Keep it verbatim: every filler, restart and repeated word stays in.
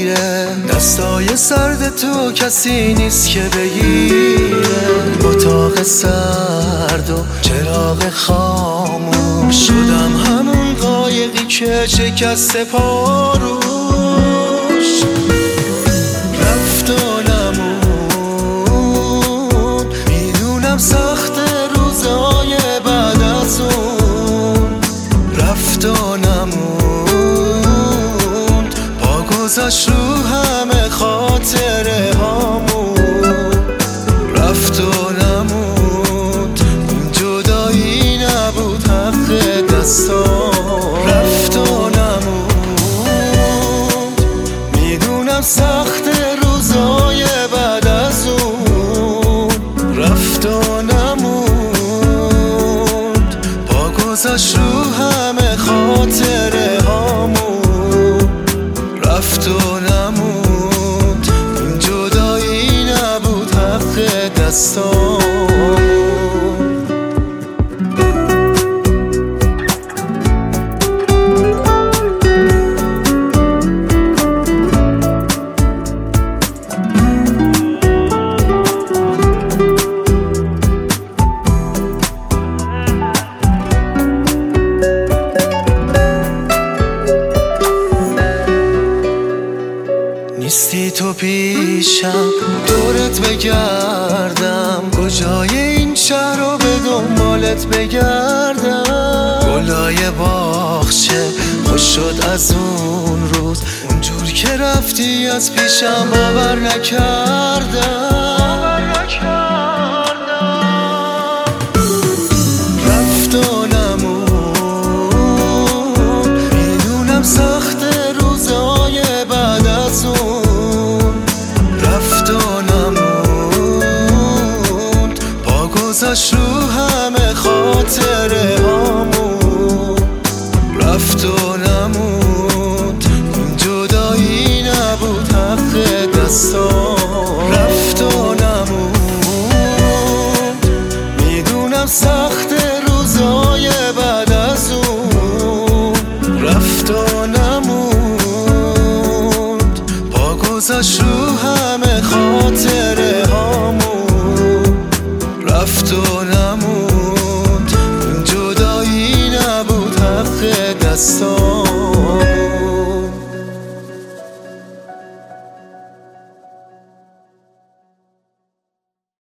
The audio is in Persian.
میره، دستای سرد تو کسی نیست که بگیره. اتاق سرد و چراغ خاموش، شدم همون قایقی که شکسته پاروش. رفت و نمون، میدونم سخت روزای بعد از اون. رفت و نمون، پا گذاشت رو همه خاطره هامون. رفت و نموند، این جدایی نبود حق دستام. رفت و نموند، میدونم سخت روزای بعد از اون. رفت و نموند، پا گذاشت رو همه خاطره هامون. رفت و نموند، این جدایی نبود حق دستام. نیستی تو پیشم، دورت بگردم، کجای این شهر رو به دنبالت بگردم. گلای باغچه خوش شد از اون روز، اونجور که رفتی از پیشم باور نکردم. رفت و نمون، میدونم سخت روزای بعد از اون. رفت و نموند، پا گذاشت رو همه خاطره هامون. رفت و نموند، این جدایی نبود حق دستام. رفت و نموند، میدونم سخت روزای بعد از اون. رفت و نموند، پا گذاشت رو همه